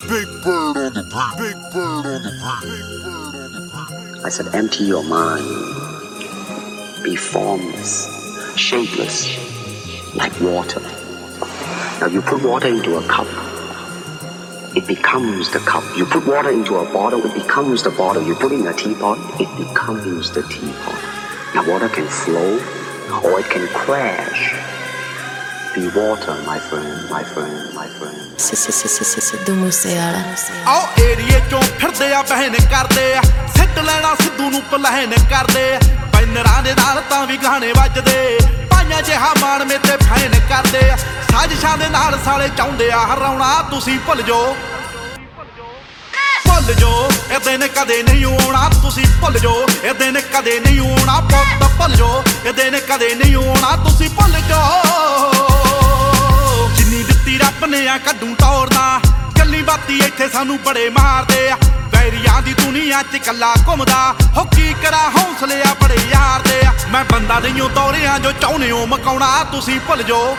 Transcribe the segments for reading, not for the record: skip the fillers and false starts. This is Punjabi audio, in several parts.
Big bird on the beat. Big bird on the beat. I said, empty your mind. Be formless, shapeless, like water. Now you put water into a cup, it becomes the cup. You put water into a bottle, it becomes the bottle. You put in a teapot, it becomes the teapot. Now water can flow or it can crash. Be water, my friend, my friend, my friend. Sidhu Moosewala ਆਓ ਏਰੀਏ ਚੋਂ ਫਿਰਦੇ ਆ ਬਹਿਨ ਕਰਦੇ ਆ ਸਿੱਟ ਲੈਣਾ ਸਿੱਧੂ ਨੂੰ ਪਲਹਿਨ ਕਰਦੇ ਬੈਨਰਾਂ ਦੇ ਨਾਲ ਤਾਂ ਵੀ ਗਾਣੇ ਵੱਜਦੇ ਪਾਈਆਂ ਜਿਹਾ ਮਾਣ ਮੇਤੇ ਫੈਨ ਕਰਦੇ ਆ ਸਾਜ਼ਿਸ਼ਾਂ ਦੇ ਨਾਲ ਸਾਲੇ ਚਾਹੁੰਦੇ ਆ ਹਰਾਉਣਾ ਤੁਸੀਂ ਭੁੱਲ ਜਾਓ ਇਹ ਦਿਨ ਕਦੇ ਨਹੀਂ ਆਉਣਾ ਤੁਸੀਂ ਭੁੱਲ ਜਾਓ ਇਹ ਦਿਨ ਕਦੇ ਨਹੀਂ ਆਉਣਾ ਪੁੱਤ ਭੁੱਲ ਜਾਓ ਇਹ ਦਿਨ ਕਦੇ ਨਹੀਂ ਆਉਣਾ ਤੁਸੀਂ ਭੁੱਲ ਜਾਓ ਜਿੰਨੀ ਦਿੱਤੀ ਰੱਬ ਨੇ ਆ ਕੱਢੂ ਤੋੜਨਾ ਗੱਲੀ ਬਾਤੀ ਇੱਥੇ ਸਾਨੂੰ ਬੜੇ ਮਾਰਦੇ ਆ ਵੈਰੀਆਂ ਦੀ ਦੁਨੀਆ 'ਚ ਕੱਲਾ ਘੁੰਮਦਾ ਹੋ ਕੀ ਕਰਾਂ ਹੌਸਲੇ ਆ ਬੜੇ ਯਾਰ ਦੇ ਆ ਮੈਂ ਬੰਦਾ ਨਹੀਂ ਤੋਰਿਆਂ ਜੋ ਚਾਹੁੰਦੇ ਹੋ ਮਕਾਉਣਾ ਤੁਸੀਂ ਭੁੱਲ ਜਾਓ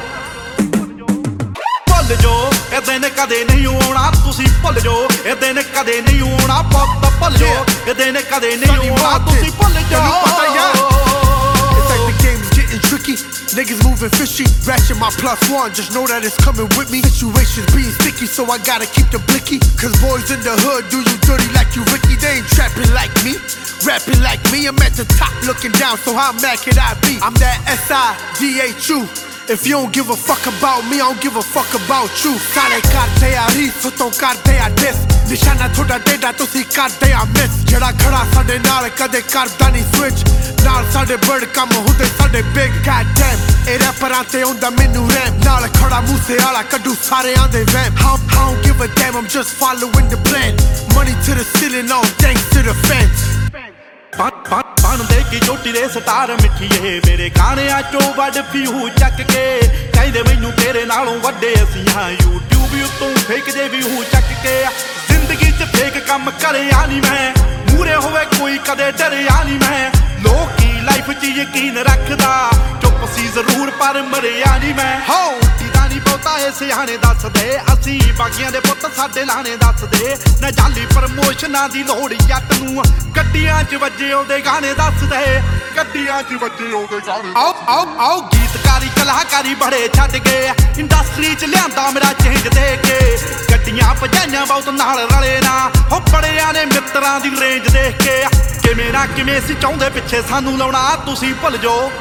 ਭੁੱਲ ਜਾਓ ਇਹ ਦਿਨ ਕਦੇ ਨਹੀਂ ਆਉਣਾ ਤੁਸੀਂ ਭੁੱਲ ਜਾਓ ਇਹ ਦਿਨ ਕਦੇ ਨਹੀਂ ਆਉਣਾ ਪੁੱਤ ਭੁੱਲ ਜਾਓ ਇਹ ਦਿਨ ਕਦੇ ਨਹੀਂ ਆਉਣਾ ਤੁਸੀਂ ਭੁੱਲ ਜਾਓ Tricky, niggas moving fishy, ratchet my +1, just know that it's coming with me. Situations being sticky, so I gotta keep the blicky. Cause boys in the hood do you dirty like you Ricky. They ain't trapping like me, rapping like me. I'm at the top looking down, so how mad could I be? I'm that S-I-D-H-U. If you don't give a fuck about me, I don't give a fuck about you. Sare karte a reef, so karte a diss. Nishana thoda deda, tusi karte a miss. Jada khada sade naal kade karda nahi switch. Naal sade bird kam hunde sade big. Goddamn, eh rapperan te onda menu ram. Naal khada Moosewala kaddu sareyan de vamp. I don't give a damn, I'm just following the plan. Money to the ceiling, all thanks to the fans. ਬਣਦੇ ਕੀ ਚੋਟੀ ਦੇ ਸਟਾਰ ਮਿੱਠੀਏ ਮੇਰੇ ਗਾਣਿਆਂ ਚੋਂ ਵੱਡ ਫਿਊ ਚੱਕ ਕੇ ਕਹਿੰਦੇ ਮੈਨੂੰ ਤੇਰੇ ਨਾਲੋਂ ਵੱਡੇ ਅਸੀਂ ਹਾਂ YouTube ਉੱਤੋਂ ਫੇਕਦੇ ਵਿਊ ਚੱਕ ਕੇ ਜ਼ਿੰਦਗੀ 'ਚ ਫੇਕ ਕੰਮ ਕਰਿਆ ਨਹੀਂ ਮੈਂ ਮੂਰੇ ਹੋਵੇ ਕੋਈ ਕਦੇ ਡਰਿਆ ਨਹੀਂ ਮੈਂ ਲੋਕੀ ਲਾਈਫ 'ਚ ਯਕੀਨ ਰੱਖਦਾ ਚੁੱਪ ਸੀ ਜ਼ਰੂਰ ਪਰ ਮਰਿਆ ਨਹੀਂ ਮੈਂ ਹੋ ਨਹੀਂ ਬਹੁਤਾ ਇਹ ਸਿਆਣੇ ਦੱਸਦੇ ਅਸੀਂ ਬਾਗੀਆਂ ਦੇ ਪੁੱਤ ਸਾਡੇ ਲਾਣੇ ਦੱਸਦੇ ਨਾ ਜਾਲੀ ਪ੍ਰਮੋਸ਼ਨਾਂ ਦੀ ਲੋੜ ਜੱਟ ਨੂੰ ਗੱਡੀਆਂ 'ਚ ਵੱਜੇ ਉਹਦੇ ਗਾਣੇ ਦੱਸਦੇ ਗੱਡੀਆਂ 'ਚ ਵੱਜੇ ਉਹਦੇ ਗਾਣੇ ਆਓ ਗੀਤਕਾਰੀ ਕਲਾਕਾਰੀ ਬੜੇ ਛੱਡ ਗਏ ਇੰਡਸਟਰੀ 'ਚ ਲਿਆਂਦਾ ਮੇਰਾ ਚੇਂਜ ਦੇ ਕੇ ਗੱਡੀਆਂ ਭਜਾਈਆਂ ਬਹੁਤ ਨਾਲ ਰਲੇ ਨਾ ਹੋ ਬੜਿਆਂ ਨੇ ਮਿੱਤਰਾਂ ਦੀ ਰੇਂਜ ਦੇਖ ਕੇ ਕਿਵੇਂ ਨਾ ਕਿਵੇਂ ਸੀ ਚਾਹੁੰਦੇ ਪਿੱਛੇ ਸਾਨੂੰ ਲਾਉਣਾ ਤੁਸੀਂ ਭੁੱਲ ਜਾਓ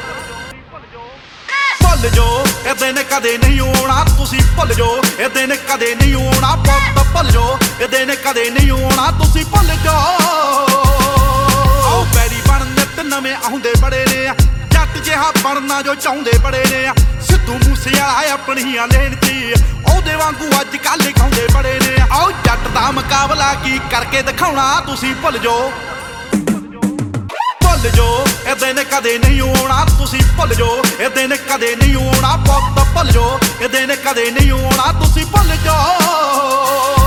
ਭੁੱਲ ਜਾਓ ਇਹ ਦਿਨ ਕਦੇ ਨਹੀਂ ਆਉਣਾ ਤੁਸੀਂ ਭੁੱਲ ਜਾਓ ਇਹ ਦਿਨ ਕਦੇ ਨਹੀਂ ਆਉਣਾ ਪੁੱਤ ਭੁੱਲ ਜਾਓ ਇਹ ਦਿਨ ਕਦੇ ਨਹੀਂ ਆਉਣਾ ਤੁਸੀਂ ਭੁੱਲ ਜਾਓ ਆਓ ਬੈਰੀ ਬਣ ਨਿੱਤ ਨਵੇਂ ਆਉਂਦੇ ਬੜੇ ਨੇ ਜੱਟ ਜਿਹਾ ਬਣਨਾ ਜੋ ਚਾਹੁੰਦੇ ਬੜੇ ਨੇ ਸਿੱਧੂ ਮੂਸੇਵਾਲਾ ਆਪਣੀਆਂ ਲੈਣ 'ਚ ਉਹਦੇ ਵਾਂਗੂ ਅੱਜ ਕੱਲ੍ਹ ਗਾਉਂਦੇ ਬੜੇ ਨੇ ਆਓ ਜੱਟ ਦਾ ਮੁਕਾਬਲਾ ਕੀ ਕਰਕੇ ਦਿਖਾਉਣਾ ਤੁਸੀਂ ਭੁੱਲ ਜਾਓ ਭੁੱਲ ਜਾਓ ਇਹ ਦਿਨ ਕਦੇ ਨਹੀਂ ਆਉਣਾ ਤੁਸੀਂ ਭੁੱਲ ਜਾਓ ਇਹ ਦਿਨ ਕਦੇ ਨਹੀਂ ਆਉਣਾ ਪੁੱਤ ਭੁੱਲ ਜਾਓ ਇਹ ਦਿਨ ਕਦੇ ਨਹੀਂ ਆਉਣਾ ਤੁਸੀਂ ਭੁੱਲ ਜਾਓ